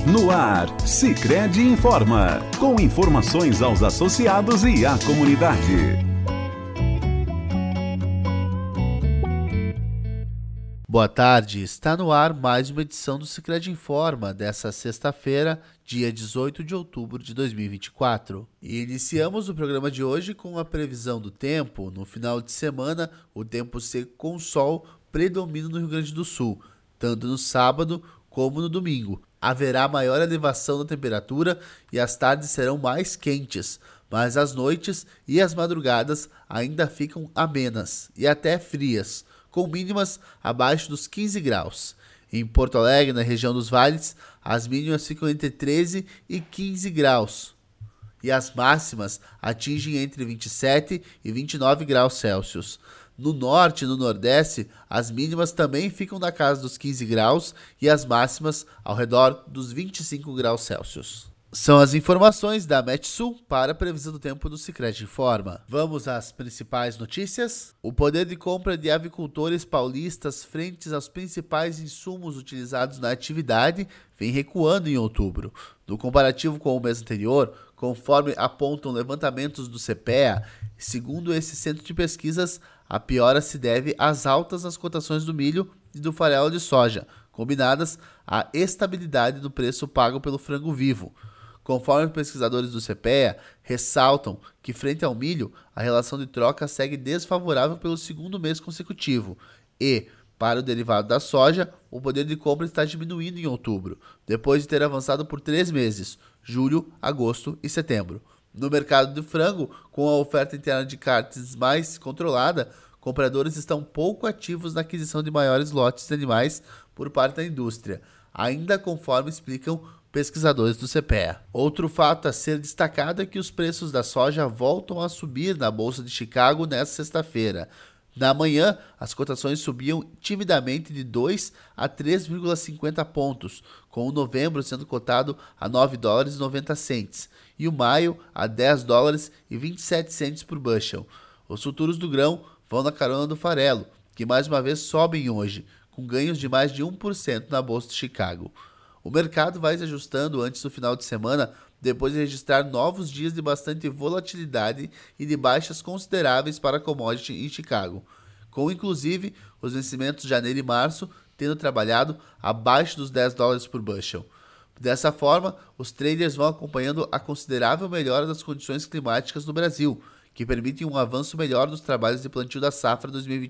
No ar, Sicredi informa, com informações aos associados e à comunidade. Boa tarde, está no ar mais uma edição do Sicredi Informa, dessa sexta-feira, dia 18 de outubro de 2024. E iniciamos o programa de hoje com a previsão do tempo. No final de semana, o tempo seco com sol predomina no Rio Grande do Sul, tanto no sábado como no domingo. Haverá maior elevação da temperatura e as tardes serão mais quentes, mas as noites e as madrugadas ainda ficam amenas e até frias, com mínimas abaixo dos 15 graus. Em Porto Alegre, na região dos vales, as mínimas ficam entre 13 e 15 graus e as máximas atingem entre 27 e 29 graus Celsius. No norte e no nordeste, as mínimas também ficam na casa dos 15 graus e as máximas ao redor dos 25 graus Celsius. São as informações da Metsul para a previsão do tempo do Sicredi Informa. Vamos às principais notícias. O poder de compra de avicultores paulistas frente aos principais insumos utilizados na atividade vem recuando em outubro. No comparativo com o mês anterior, conforme apontam levantamentos do CPEA, segundo esse centro de pesquisas, a piora se deve às altas nas cotações do milho e do farelo de soja, combinadas à estabilidade do preço pago pelo frango vivo. Conforme pesquisadores do CPEA ressaltam que, frente ao milho, a relação de troca segue desfavorável pelo segundo mês consecutivo e, para o derivado da soja, o poder de compra está diminuindo em outubro, depois de ter avançado por 3 meses, julho, agosto e setembro. No mercado do frango, com a oferta interna de carnes mais controlada, compradores estão pouco ativos na aquisição de maiores lotes de animais por parte da indústria, ainda conforme explicam pesquisadores do CPEA. Outro fato a ser destacado é que os preços da soja voltam a subir na Bolsa de Chicago nesta sexta-feira. Na manhã, as cotações subiam timidamente de 2 a 3,50 pontos, com o novembro sendo cotado a $9,90 e o maio a $10,27 por bushel. Os futuros do grão vão na carona do farelo, que mais uma vez sobem hoje, com ganhos de mais de 1% na Bolsa de Chicago. O mercado vai se ajustando antes do final de semana, depois de registrar novos dias de bastante volatilidade e de baixas consideráveis para a commodity em Chicago, com inclusive os vencimentos de janeiro e março tendo trabalhado abaixo dos $10 por bushel. Dessa forma, os traders vão acompanhando a considerável melhora das condições climáticas no Brasil, que permitem um avanço melhor nos trabalhos de plantio da safra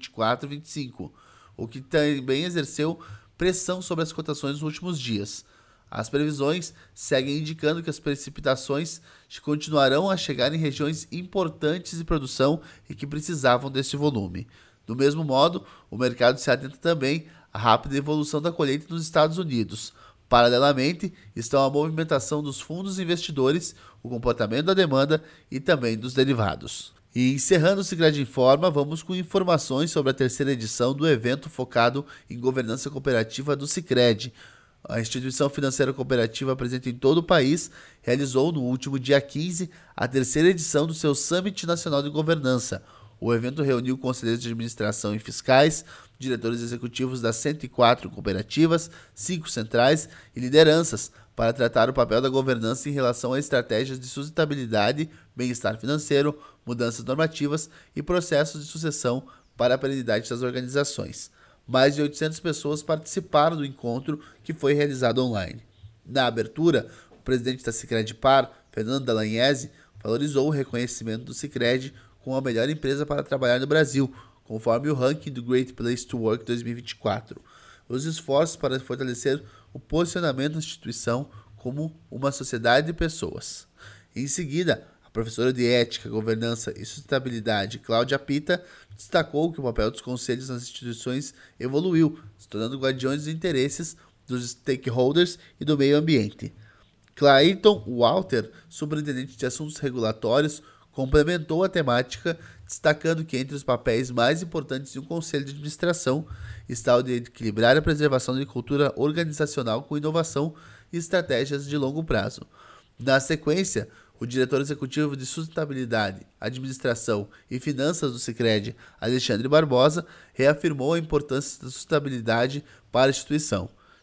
2024-25, o que também exerceu pressão sobre as cotações nos últimos dias. As previsões seguem indicando que as precipitações continuarão a chegar em regiões importantes de produção e que precisavam desse volume. Do mesmo modo, o mercado se atenta também à rápida evolução da colheita nos Estados Unidos. Paralelamente, estão a movimentação dos fundos investidores, o comportamento da demanda e também dos derivados. E encerrando o Sicredi Informa, vamos com informações sobre a terceira edição do evento focado em governança cooperativa do Sicredi. A instituição financeira cooperativa presente em todo o país realizou no último dia 15 a terceira edição do seu Summit Nacional de Governança. O evento reuniu conselheiros de administração e fiscais, diretores executivos das 104 cooperativas, 5 centrais e lideranças para tratar o papel da governança em relação a estratégias de sustentabilidade, bem-estar financeiro, mudanças normativas e processos de sucessão para a perenidade das organizações. Mais de 800 pessoas participaram do encontro, que foi realizado online. Na abertura, o presidente da Sicredi-Par, Fernando Dall'Agnese, valorizou o reconhecimento do Sicredi como a melhor empresa para trabalhar no Brasil, conforme o ranking do Great Place to Work 2024. Os esforços para fortalecer o posicionamento da instituição como uma sociedade de pessoas. Em seguida, a professora de Ética, Governança e Sustentabilidade, Cláudia Pita, destacou que o papel dos conselhos nas instituições evoluiu, se tornando guardiões dos interesses dos stakeholders e do meio ambiente. Clayton Walter, superintendente de assuntos regulatórios, complementou a temática, destacando que entre os papéis mais importantes de um conselho de administração está o de equilibrar a preservação da cultura organizacional com inovação e estratégias de longo prazo. Na sequência, o diretor executivo de Sustentabilidade, Administração e Finanças do Sicredi, Alexandre Barbosa, reafirmou a importância da sustentabilidade para a instituição.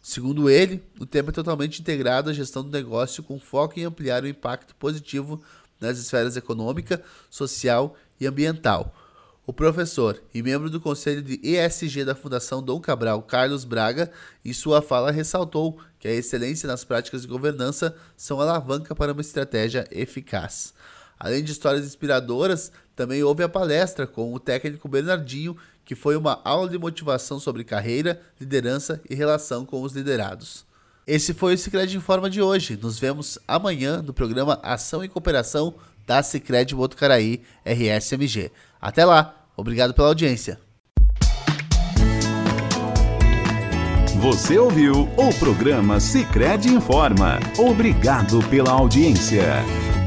Segundo ele, o tema é totalmente integrado à gestão do negócio com foco em ampliar o impacto positivo nas esferas econômica, social e ambiental. O professor e membro do Conselho de ESG da Fundação Dom Cabral, Carlos Braga, em sua fala ressaltou que a excelência nas práticas de governança são alavanca para uma estratégia eficaz. Além de histórias inspiradoras, também houve a palestra com o técnico Bernardinho, que foi uma aula de motivação sobre carreira, liderança e relação com os liderados. Esse foi o Sicredi Informa de hoje. Nos vemos amanhã no programa Ação e Cooperação da Sicredi Botucaraí RSMG. Até lá, obrigado pela audiência. Você ouviu o programa Sicredi Informa. Obrigado pela audiência.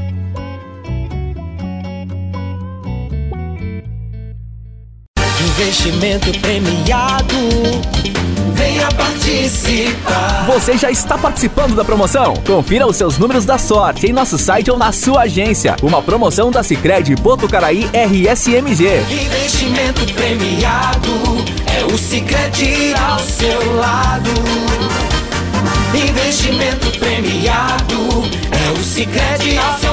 Investimento premiado. Venha participar. Você já está participando da promoção? Confira os seus números da sorte em nosso site ou na sua agência. Uma promoção da Sicredi Botucaraí RSMG. Investimento premiado. É o Sicredi ao seu lado. Investimento premiado. É o Sicredi ao seu lado.